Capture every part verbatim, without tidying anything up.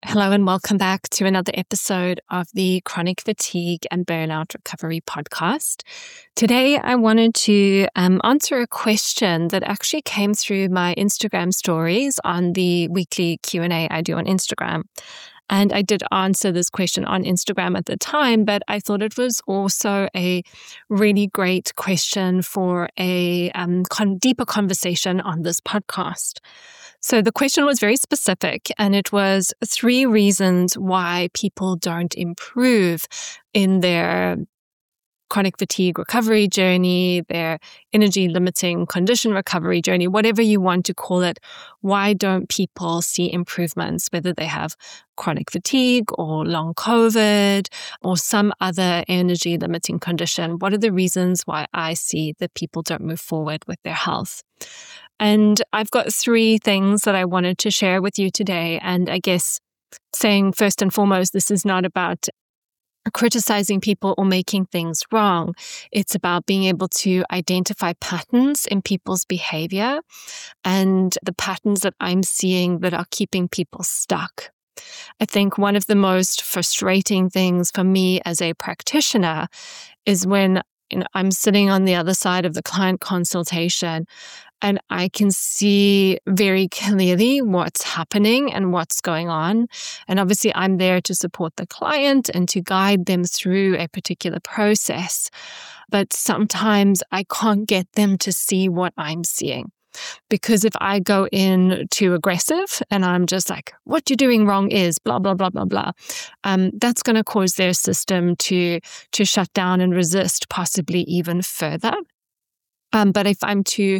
Hello and welcome back to another episode of the Chronic Fatigue and Burnout Recovery podcast. Today, I wanted to um, answer a question that actually came through my Instagram stories on the weekly Q and A I do on Instagram. And I did answer this question on Instagram at the time, but I thought it was also a really great question for a um, con- deeper conversation on this podcast. So the question was very specific, and it was three reasons why people don't improve in their chronic fatigue recovery journey, their energy limiting condition recovery journey, whatever you want to call it. Why don't people see improvements, whether they have chronic fatigue or long COVID or some other energy limiting condition? What are the reasons why I see that people don't move forward with their health? And I've got three things that I wanted to share with you today. And I guess saying first and foremost, this is not about criticizing people or making things wrong. It's about being able to identify patterns in people's behavior and the patterns that I'm seeing that are keeping people stuck. I think one of the most frustrating things for me as a practitioner is when you know, I'm sitting on the other side of the client consultation and I can see very clearly what's happening and what's going on. And obviously, I'm there to support the client and to guide them through a particular process. But sometimes I can't get them to see what I'm seeing. Because if I go in too aggressive and I'm just like, what you're doing wrong is blah, blah, blah, blah, blah, um, that's going to cause their system to, to shut down and resist, possibly even further. Um, but if I'm too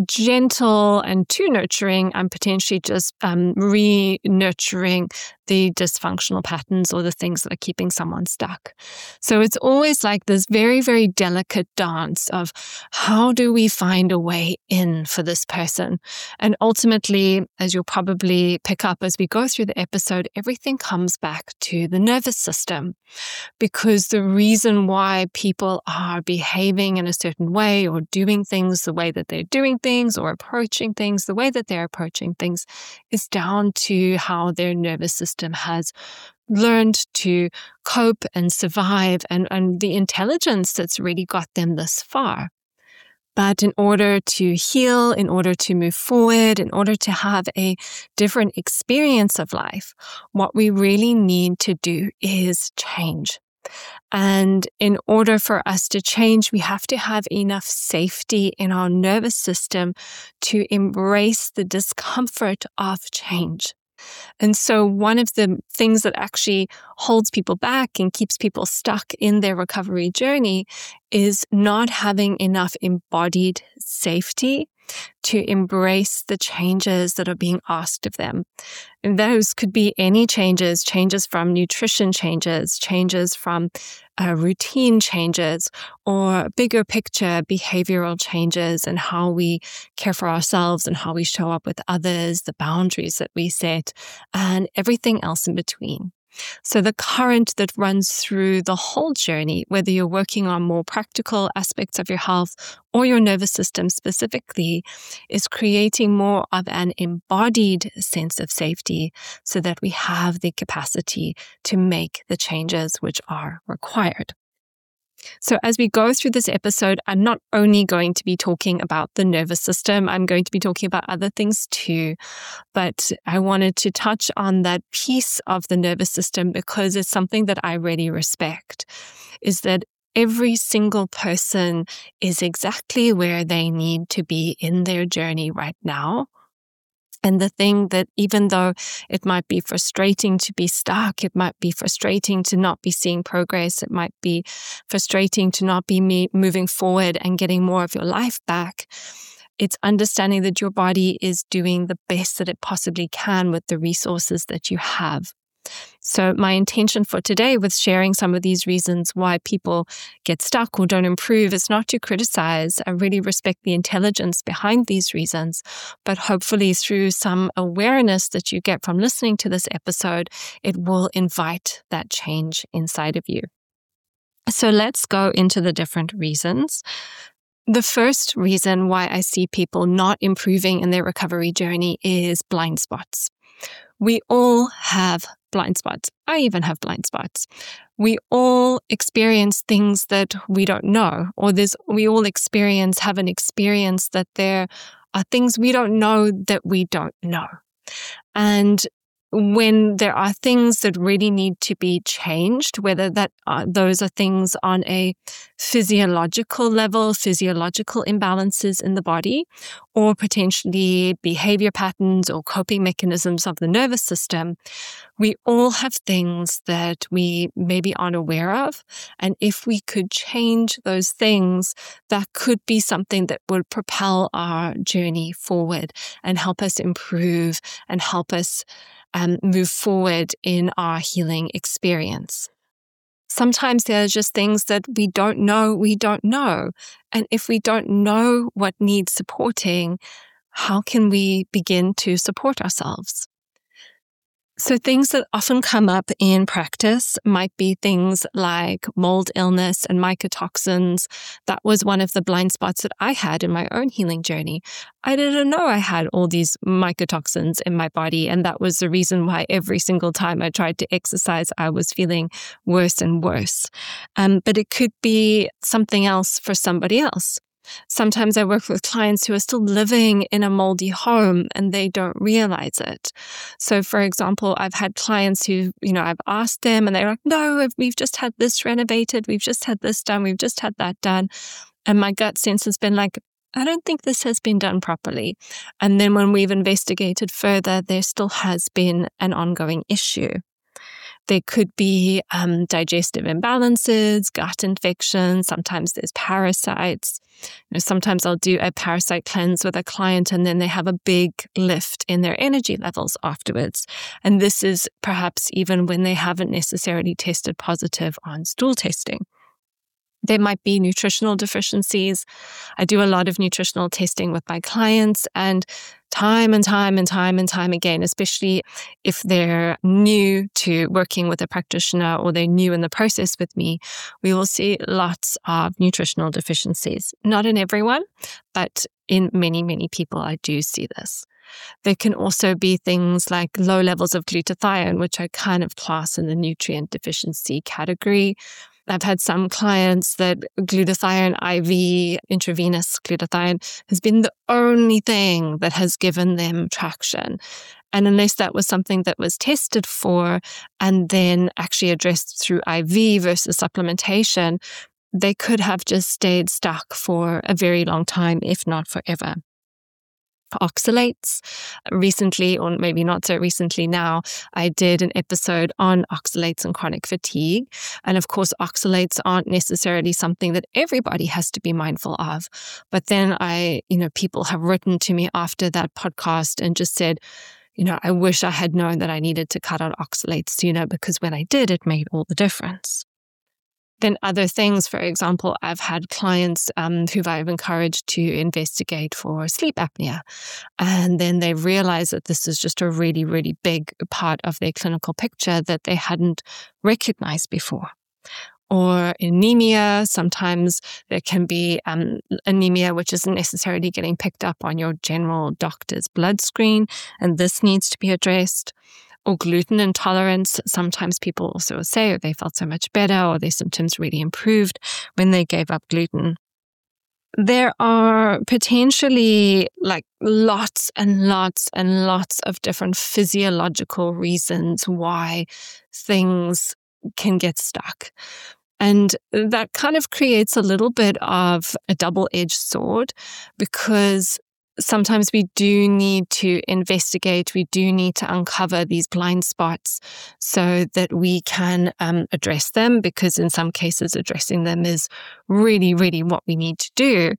gentle and too nurturing, I'm potentially just um, re-nurturing the dysfunctional patterns or the things that are keeping someone stuck. So it's always like this very, very delicate dance of how do we find a way in for this person? And ultimately, as you'll probably pick up as we go through the episode, everything comes back to the nervous system. Because the reason why people are behaving in a certain way or doing things the way that they're doing things or approaching things the way that they're approaching things is down to how their nervous system has learned to cope and survive and, and the intelligence that's really got them this far. But in order to heal, in order to move forward, in order to have a different experience of life, what we really need to do is change. And in order for us to change, we have to have enough safety in our nervous system to embrace the discomfort of change. And so one of the things that actually holds people back and keeps people stuck in their recovery journey is not having enough embodied safety to embrace the changes that are being asked of them. And those could be any changes, changes from nutrition changes, changes from uh, routine changes, or bigger picture behavioral changes and how we care for ourselves and how we show up with others, the boundaries that we set, and everything else in between. So the current that runs through the whole journey, whether you're working on more practical aspects of your health or your nervous system specifically, is creating more of an embodied sense of safety so that we have the capacity to make the changes which are required. So as we go through this episode, I'm not only going to be talking about the nervous system, I'm going to be talking about other things too. But I wanted to touch on that piece of the nervous system because it's something that I really respect, is that every single person is exactly where they need to be in their journey right now. And the thing that even though it might be frustrating to be stuck, it might be frustrating to not be seeing progress, it might be frustrating to not be me- moving forward and getting more of your life back, it's understanding that your body is doing the best that it possibly can with the resources that you have. So my intention for today with sharing some of these reasons why people get stuck or don't improve is not to criticize. I really respect the intelligence behind these reasons, but hopefully through some awareness that you get from listening to this episode, it will invite that change inside of you. So let's go into the different reasons. The first reason why I see people not improving in their recovery journey is blind spots. We all have blind spots. I even have blind spots. We all experience things that we don't know, or there's, we all experience, have an experience that there are things we don't know that we don't know. And when there are things that really need to be changed, whether that uh, those are things on a physiological level, physiological imbalances in the body, or potentially behavior patterns or coping mechanisms of the nervous system, we all have things that we maybe aren't aware of. And if we could change those things, that could be something that would propel our journey forward and help us improve and help us um, move forward in our healing experience. Sometimes there are just things that we don't know we don't know. And if we don't know what needs supporting, how can we begin to support ourselves? So things that often come up in practice might be things like mold illness and mycotoxins. That was one of the blind spots that I had in my own healing journey. I didn't know I had all these mycotoxins in my body, and that was the reason why every single time I tried to exercise, I was feeling worse and worse. Um, but it could be something else for somebody else. Sometimes I work with clients who are still living in a moldy home and they don't realize it. So, for example, I've had clients who, you know, I've asked them and they're like, no, we've just had this renovated. We've just had this done. We've just had that done. And my gut sense has been like, I don't think this has been done properly. And then when we've investigated further, there still has been an ongoing issue. There could be um, digestive imbalances, gut infections. Sometimes there's parasites. You know, sometimes I'll do a parasite cleanse with a client and then they have a big lift in their energy levels afterwards. And this is perhaps even when they haven't necessarily tested positive on stool testing. There might be nutritional deficiencies. I do a lot of nutritional testing with my clients, and time and time and time and time again, especially if they're new to working with a practitioner or they're new in the process with me, we will see lots of nutritional deficiencies. Not in everyone, but in many, many people, I do see this. There can also be things like low levels of glutathione, which I kind of class in the nutrient deficiency category. I've had some clients that glutathione I V, intravenous glutathione, has been the only thing that has given them traction. And unless that was something that was tested for and then actually addressed through I V versus supplementation, they could have just stayed stuck for a very long time, if not forever. Oxalates. Recently, or maybe not so recently now, I did an episode on oxalates and chronic fatigue. And of course, oxalates aren't necessarily something that everybody has to be mindful of. But then I, you know, people have written to me after that podcast and just said, you know, I wish I had known that I needed to cut out oxalates sooner, because when I did, it made all the difference. Then other things, for example, I've had clients um, who I've encouraged to investigate for sleep apnea. And then they realize that this is just a really, really big part of their clinical picture that they hadn't recognized before. Or anemia. Sometimes there can be um, anemia which isn't necessarily getting picked up on your general doctor's blood screen, and this needs to be addressed. Or gluten intolerance. Sometimes people also say they felt so much better or their symptoms really improved when they gave up gluten. There are potentially like lots and lots and lots of different physiological reasons why things can get stuck. And that kind of creates a little bit of a double-edged sword, because sometimes we do need to investigate, we do need to uncover these blind spots so that we can um, address them, because in some cases addressing them is really, really what we need to do.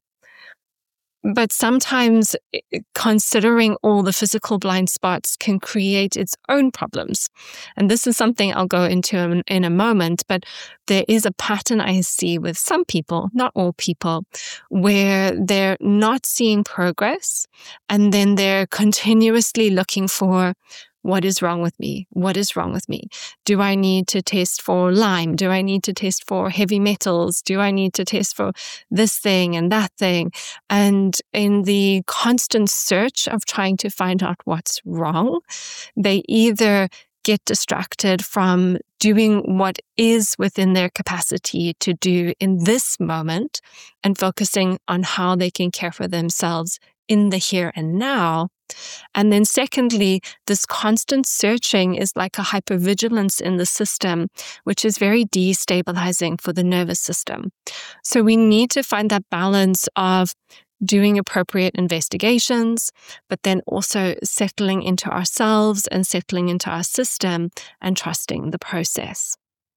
But sometimes considering all the physical blind spots can create its own problems. And this is something I'll go into in, in a moment, but there is a pattern I see with some people, not all people, where they're not seeing progress and then they're continuously looking for what is wrong with me? What is wrong with me? Do I need to test for Lyme? Do I need to test for heavy metals? Do I need to test for this thing and that thing? And in the constant search of trying to find out what's wrong, they either get distracted from doing what is within their capacity to do in this moment and focusing on how they can care for themselves in the here and now. And then secondly, this constant searching is like a hypervigilance in the system, which is very destabilizing for the nervous system. So we need to find that balance of doing appropriate investigations, but then also settling into ourselves and settling into our system and trusting the process.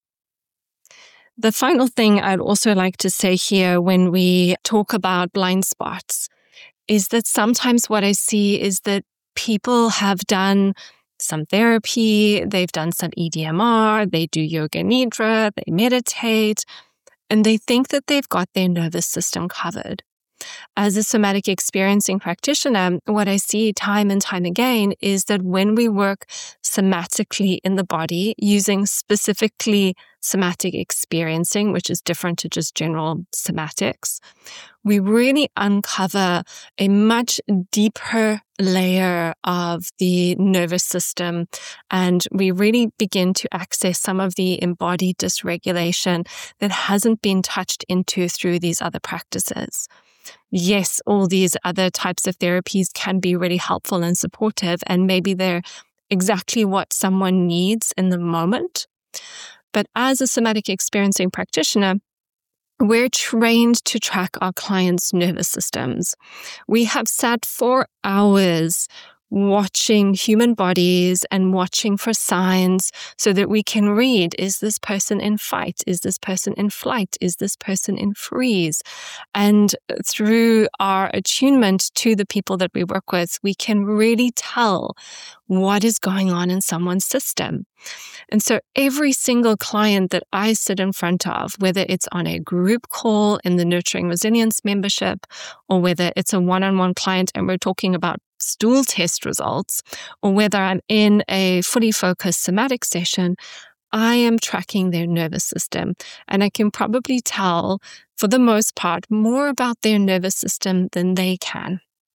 The final thing I'd also like to say here when we talk about blind spots is that sometimes what I see is that people have done some therapy, they've done some E D M R, they do yoga nidra, they meditate, and they think that they've got their nervous system covered. As a somatic experiencing practitioner, what I see time and time again is that when we work somatically in the body, using specifically somatic experiencing, which is different to just general somatics, we really uncover a much deeper layer of the nervous system, and we really begin to access some of the embodied dysregulation that hasn't been touched into through these other practices. Yes, all these other types of therapies can be really helpful and supportive, and maybe they're exactly what someone needs in the moment. But as a somatic experiencing practitioner, we're trained to track our clients' nervous systems. We have sat for hours watching human bodies and watching for signs so that we can read, is this person in fight? Is this person in flight? Is this person in freeze? And through our attunement to the people that we work with, we can really tell what is going on in someone's system. And so every single client that I sit in front of, whether it's on a group call in the Nurturing Resilience membership, or whether it's a one-on-one client and we're talking about stool test results, or whether I'm in a fully focused somatic session, I am tracking their nervous system. And I can probably tell, for the most part, more about their nervous system than they can.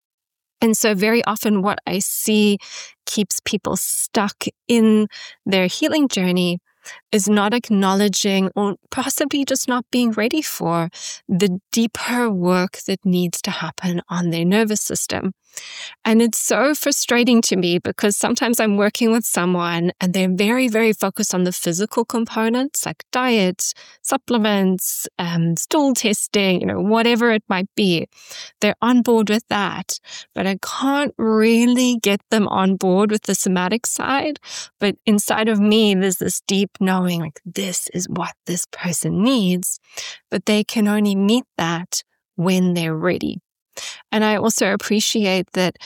And so very often what I see keeps people stuck in their healing journey is not acknowledging, or possibly just not being ready for, the deeper work that needs to happen on their nervous system. And it's so frustrating to me because sometimes I'm working with someone and they're very, very focused on the physical components like diet, supplements, um, stool testing, you know, whatever it might be. They're on board with that, but I can't really get them on board with the somatic side. But inside of me, there's this deep knowing, like, this is what this person needs, but they can only meet that when they're ready. And I also appreciate that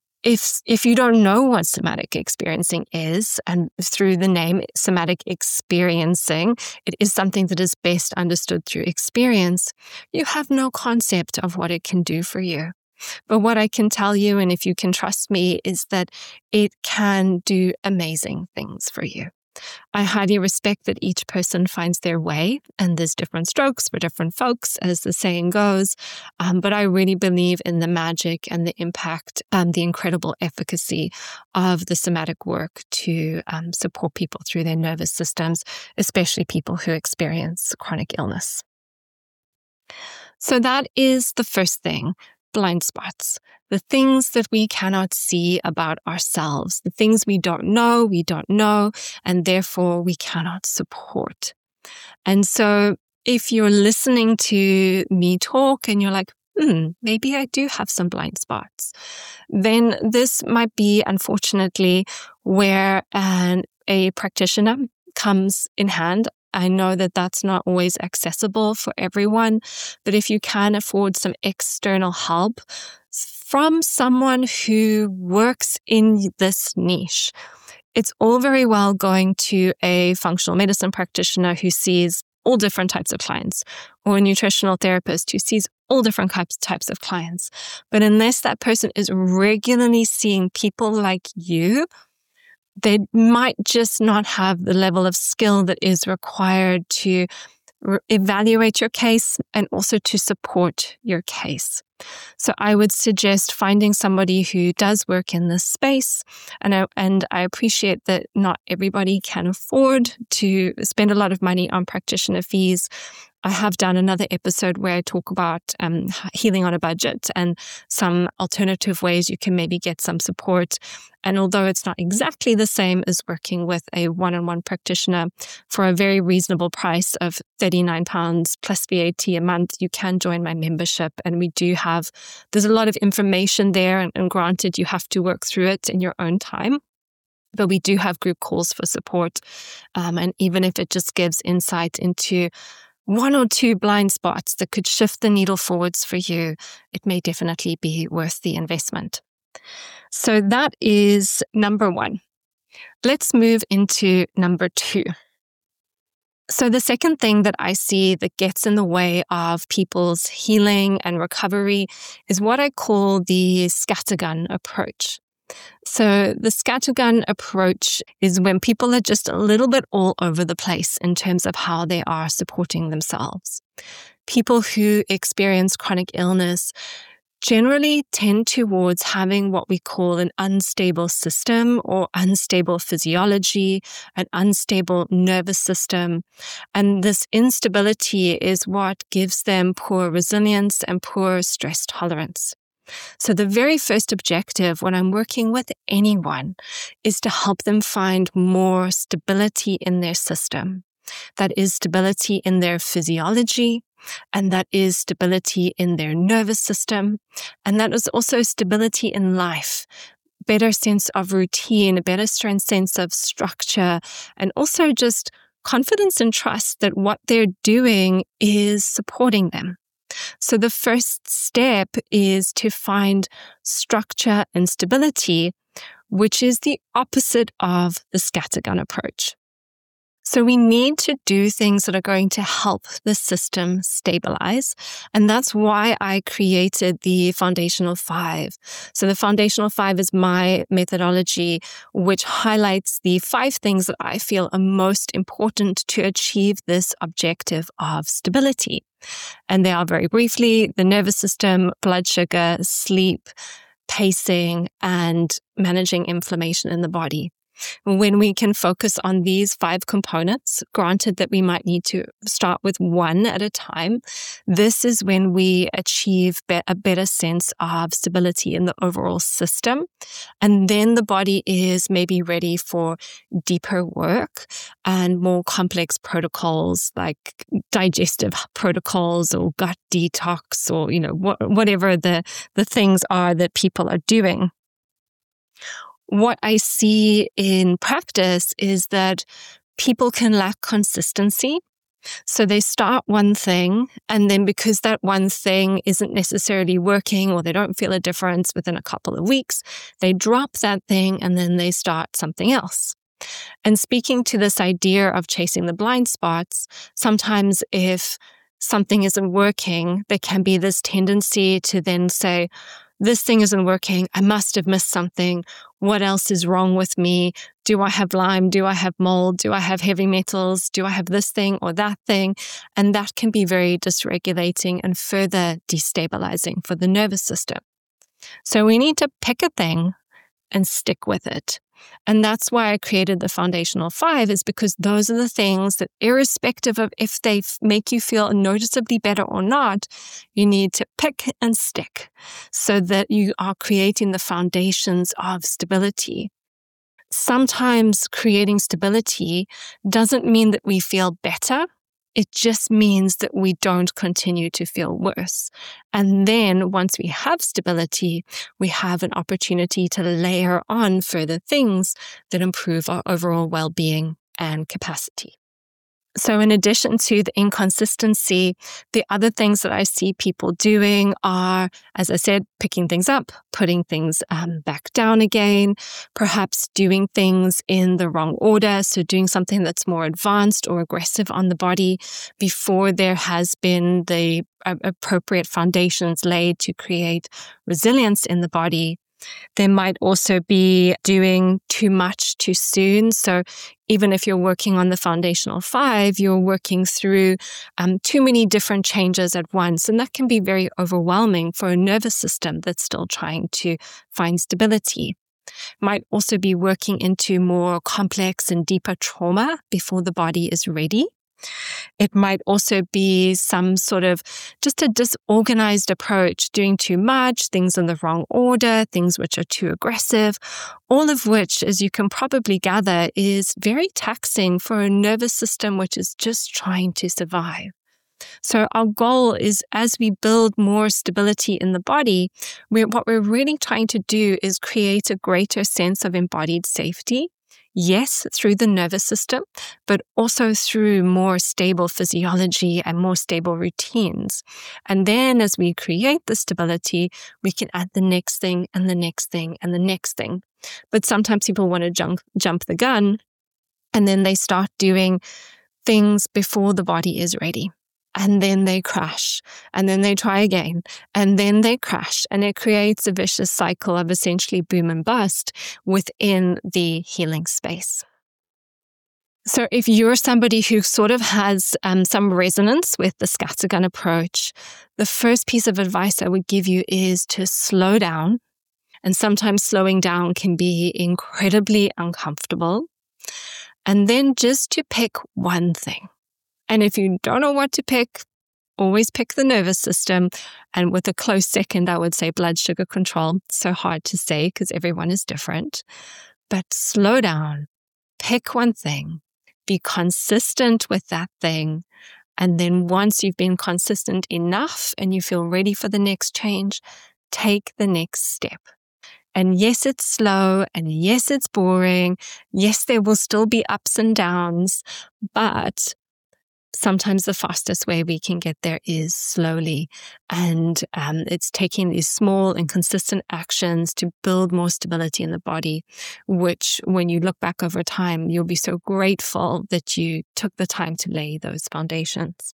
if if you don't know what somatic experiencing is, and through the name somatic experiencing, it is something that is best understood through experience, you have no concept of what it can do for you. But what I can tell you, and if you can trust me, is that it can do amazing things for you. I highly respect that each person finds their way, and there's different strokes for different folks, as the saying goes. Um, but I really believe in the magic and the impact and the incredible efficacy of the somatic work to um, support people through their nervous systems, especially people who experience chronic illness. So that is the first thing. Blind spots, the things that we cannot see about ourselves, the things we don't know, we don't know, and therefore we cannot support. And so if you're listening to me talk and you're like, hmm, maybe I do have some blind spots, then this might be, unfortunately, where an, a practitioner comes in hand. I know that that's not always accessible for everyone, but if you can afford some external help from someone who works in this niche, it's all very well going to a functional medicine practitioner who sees all different types of clients, or a nutritional therapist who sees all different types, types of clients. But unless that person is regularly seeing people like you, they might just not have the level of skill that is required to re- evaluate your case and also to support your case. So I would suggest finding somebody who does work in this space. And I, and I appreciate that not everybody can afford to spend a lot of money on practitioner fees. I have done another episode where I talk about um, healing on a budget and some alternative ways you can maybe get some support. And although it's not exactly the same as working with a one-on-one practitioner, for a very reasonable price of thirty-nine pounds plus V A T a month, you can join my membership. And we do have, there's a lot of information there. And, and granted, you have to work through it in your own time. But we do have group calls for support. Um, and even if it just gives insight into one or two blind spots that could shift the needle forwards for you, it may definitely be worth the investment. So that is number one. Let's move into number two. So the second thing that I see that gets in the way of people's healing and recovery is what I call the scattergun approach. So the scattergun approach is when people are just a little bit all over the place in terms of how they are supporting themselves. People who experience chronic illness generally tend towards having what we call an unstable system or unstable physiology, an unstable nervous system. And this instability is what gives them poor resilience and poor stress tolerance. So the very first objective when I'm working with anyone is to help them find more stability in their system. That is stability in their physiology, and that is stability in their nervous system, and that is also stability in life. Better sense of routine, a better sense of structure, and also just confidence and trust that what they're doing is supporting them. So the first step is to find structure and stability, which is the opposite of the scattergun approach. So we need to do things that are going to help the system stabilize. And that's why I created the Foundational Five. So the Foundational Five is my methodology, which highlights the five things that I feel are most important to achieve this objective of stability. And they are, very briefly, the nervous system, blood sugar, sleep, pacing, and managing inflammation in the body. When we can focus on these five components, granted that we might need to start with one at a time, this is when we achieve be- a better sense of stability in the overall system. And then the body is maybe ready for deeper work and more complex protocols like digestive protocols or gut detox or, you know, wh- whatever the, the things are that people are doing. What I see in practice is that people can lack consistency. So they start one thing, and then because that one thing isn't necessarily working or they don't feel a difference within a couple of weeks, they drop that thing and then they start something else. And speaking to this idea of chasing the blind spots, sometimes if something isn't working, there can be this tendency to then say, this thing isn't working. I must have missed something. What else is wrong with me? Do I have Lyme? Do I have mold? Do I have heavy metals? Do I have this thing or that thing? And that can be very dysregulating and further destabilizing for the nervous system. So we need to pick a thing and stick with it. And that's why I created the Foundational Five, is because those are the things that, irrespective of if they f- make you feel noticeably better or not, you need to pick and stick so that you are creating the foundations of stability. Sometimes creating stability doesn't mean that we feel better. It just means that we don't continue to feel worse. And then once we have stability, we have an opportunity to layer on further things that improve our overall well-being and capacity. So in addition to the inconsistency, the other things that I see people doing are, as I said, picking things up, putting things um, back down again, perhaps doing things in the wrong order. So doing something that's more advanced or aggressive on the body before there has been the uh, appropriate foundations laid to create resilience in the body. There might also be doing too much too soon. So even if you're working on the foundational five, you're working through um, too many different changes at once. And that can be very overwhelming for a nervous system that's still trying to find stability. Might also be working into more complex and deeper trauma before the body is ready. It might also be some sort of just a disorganized approach, doing too much, things in the wrong order, things which are too aggressive, all of which, as you can probably gather, is very taxing for a nervous system which is just trying to survive. So our goal is, as we build more stability in the body, we're, what we're really trying to do is create a greater sense of embodied safety. Yes, through the nervous system, but also through more stable physiology and more stable routines. And then as we create the stability, we can add the next thing and the next thing and the next thing. But sometimes people want to jump, jump the gun, and then they start doing things before the body is ready. And then they crash, and then they try again, and then they crash, and it creates a vicious cycle of essentially boom and bust within the healing space. So if you're somebody who sort of has um, some resonance with the scattergun approach, the first piece of advice I would give you is to slow down. And sometimes slowing down can be incredibly uncomfortable. And then just to pick one thing. And if you don't know what to pick, always pick the nervous system. And with a close second, I would say blood sugar control. So hard to say because everyone is different. But slow down, pick one thing, be consistent with that thing. And then once you've been consistent enough and you feel ready for the next change, take the next step. And yes, it's slow, and yes, it's boring. Yes, there will still be ups and downs, but sometimes the fastest way we can get there is slowly. And um, it's taking these small and consistent actions to build more stability in the body, which when you look back over time, you'll be so grateful that you took the time to lay those foundations.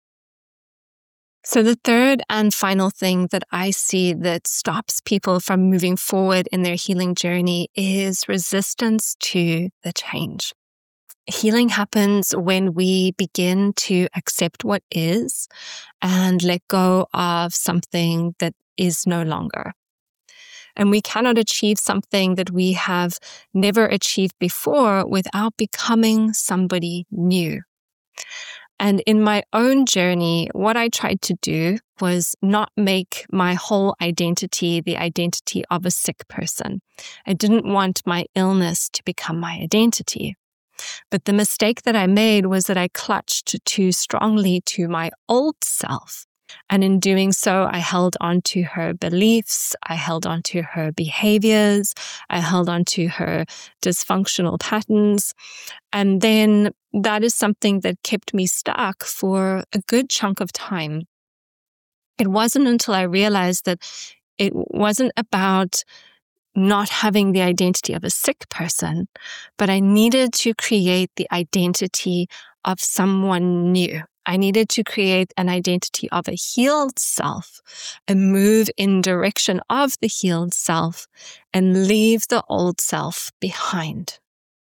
So the third and final thing that I see that stops people from moving forward in their healing journey is resistance to the change. Healing happens when we begin to accept what is and let go of something that is no longer. And we cannot achieve something that we have never achieved before without becoming somebody new. And in my own journey, what I tried to do was not make my whole identity the identity of a sick person. I didn't want my illness to become my identity. But the mistake that I made was that I clutched too strongly to my old self. And in doing so, I held on to her beliefs, I held on to her behaviors, I held on to her dysfunctional patterns. And then that is something that kept me stuck for a good chunk of time. It wasn't until I realized that it wasn't about not having the identity of a sick person, but I needed to create the identity of someone new. I needed to create an identity of a healed self and move in direction of the healed self and leave the old self behind.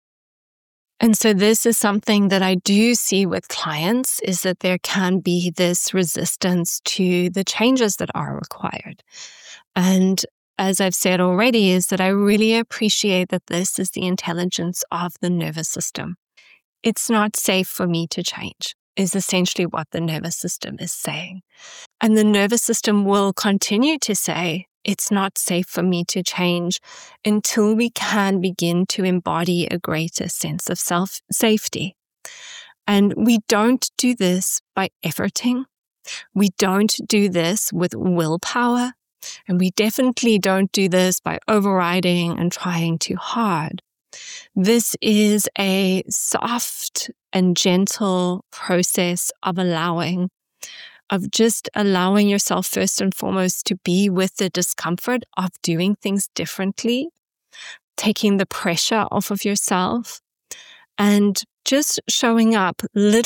And so this is something that I do see with clients, is that there can be this resistance to the changes that are required. And as I've said already, is that I really appreciate that this is the intelligence of the nervous system. It's not safe for me to change, is essentially what the nervous system is saying. And the nervous system will continue to say, it's not safe for me to change until we can begin to embody a greater sense of self-safety. And we don't do this by efforting. We don't do this with willpower. And we definitely don't do this by overriding and trying too hard. This is a soft and gentle process of allowing, of just allowing yourself first and foremost to be with the discomfort of doing things differently, taking the pressure off of yourself, and just showing up little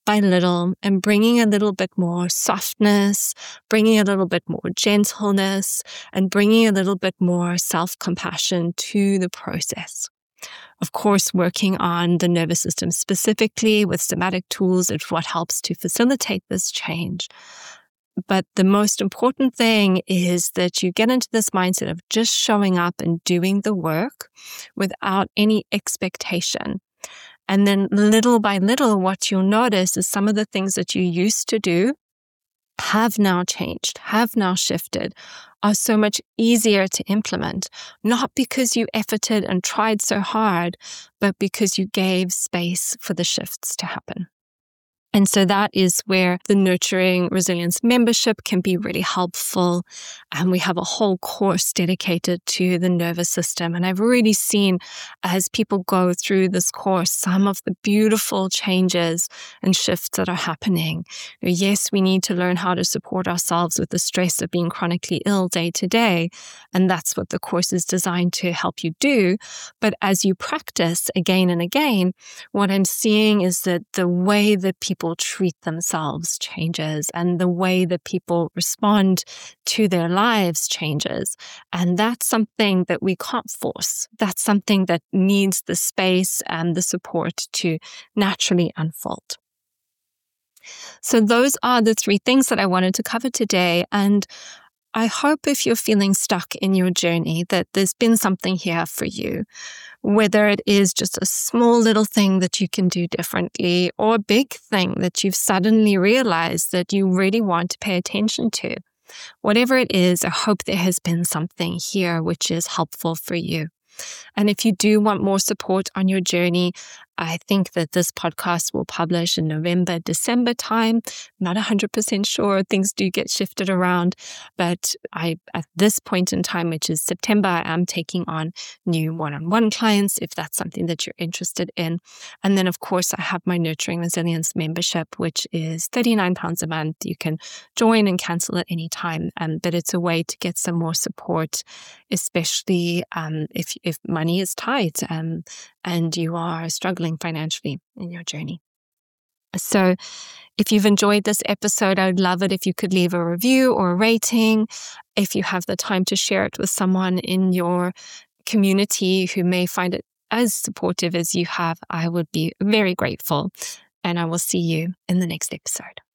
by little and bringing a little bit more softness, bringing a little bit more gentleness, and bringing a little bit more self-compassion to the process. Of course, working on the nervous system specifically with somatic tools is what helps to facilitate this change. But the most important thing is that you get into this mindset of just showing up and doing the work without any expectation. And then little by little, what you'll notice is some of the things that you used to do have now changed, have now shifted, are so much easier to implement, not because you efforted and tried so hard, but because you gave space for the shifts to happen. And so that is where the Nurturing Resilience membership can be really helpful. And we have a whole course dedicated to the nervous system. And I've really seen as people go through this course, some of the beautiful changes and shifts that are happening. Yes, we need to learn how to support ourselves with the stress of being chronically ill day to day. And that's what the course is designed to help you do. But as you practice again and again, what I'm seeing is that the way that people treat themselves changes and the way that people respond to their lives changes. And that's something that we can't force. That's something that needs the space and the support to naturally unfold. So those are the three things that I wanted to cover today. And I hope if you're feeling stuck in your journey that there's been something here for you, whether it is just a small little thing that you can do differently or a big thing that you've suddenly realized that you really want to pay attention to. Whatever it is, I hope there has been something here which is helpful for you. And if you do want more support on your journey, I think that this podcast will publish in November, December time. I'm not one hundred percent sure. Things do get shifted around. But I, at this point in time, which is September, I am taking on new one-on-one clients if that's something that you're interested in. And then, of course, I have my Nurturing Resilience membership, which is thirty-nine pounds a month. You can join and cancel at any time. Um, but it's a way to get some more support, especially um, if, if money is tight um, and you are struggling financially in your journey. So if you've enjoyed this episode, I would love it if you could leave a review or a rating. If you have the time to share it with someone in your community who may find it as supportive as you have, I would be very grateful. And I will see you in the next episode.